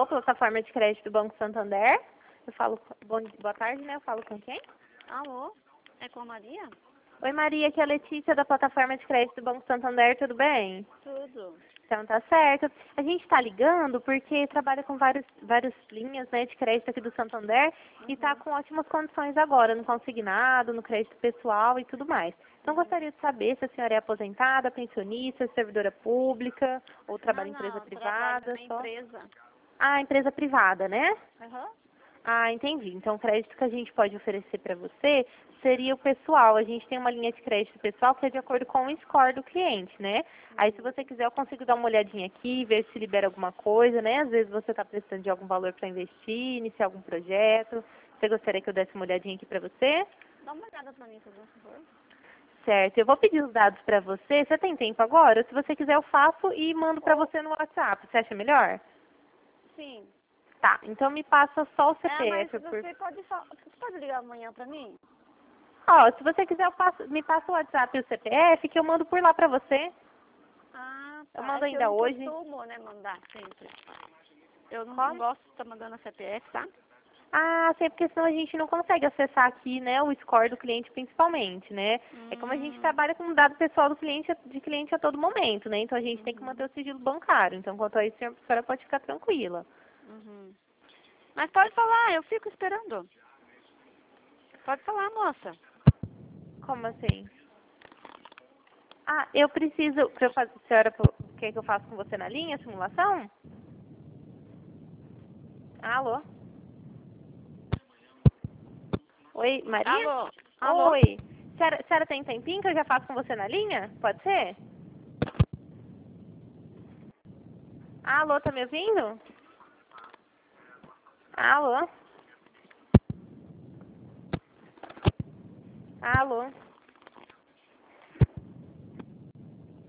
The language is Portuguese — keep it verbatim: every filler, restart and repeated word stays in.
Alô, plataforma de crédito do Banco Santander. Eu falo, bom, boa tarde, né? Eu falo com quem? Alô? É com a Maria? Oi, Maria, aqui é a Letícia da plataforma de crédito do Banco Santander, tudo bem? Tudo. Então tá certo. A gente está ligando porque trabalha com vários, várias linhas, né, de crédito aqui do Santander e está com ótimas condições agora, no consignado, no crédito pessoal e tudo mais. Então gostaria de saber se a senhora é aposentada, pensionista, servidora pública ou trabalha Não, em empresa não, trabalho privada na só? empresa. Ah, empresa privada, né? Aham. Ah, entendi. Então, o crédito que a gente pode oferecer para você seria o pessoal. A gente tem uma linha de crédito pessoal que é de acordo com o score do cliente, né? Aí, se você quiser, eu consigo dar uma olhadinha aqui, ver se libera alguma coisa, né? Às vezes você está precisando de algum valor para investir, iniciar algum projeto. Você gostaria que eu desse uma olhadinha aqui para você? Dá uma olhada pra mim, por favor. Certo. Eu vou pedir os dados para você. Você tem tempo agora? Se você quiser, eu faço e mando para você no WhatsApp. Você acha melhor? Sim. Tá. Então, me passa só o É, mas C P F, por você pode, fa- você pode ligar amanhã pra mim? Ó, se você quiser, eu passo, me passa o WhatsApp e o C P F que eu mando por lá pra você. Ah, Eu tá. É mando que eu ainda não hoje. costumo, né, mandar sempre. Eu não, não Como? gosto de estar mandando a C P F, tá? Ah, sim, porque senão a gente não consegue acessar aqui, né, o score do cliente principalmente, né? É como a gente Hum, trabalha com o dado pessoal do cliente, de cliente a todo momento, né? Então a gente tem que manter uhum, o sigilo bancário. Então, quanto a isso, a senhora pode ficar tranquila. uhum. Mas pode falar, eu fico esperando. Pode falar, moça. Como assim? Ah, eu preciso, pra eu fazer, a senhora pô- quer que eu faça com você na linha, a simulação? Alô? Oi, Maria? Alô? Alô? Oi. Senhora, senhora tem tempinho que eu já faço com você na linha? Pode ser? Alô, tá me ouvindo? Alô? Alô?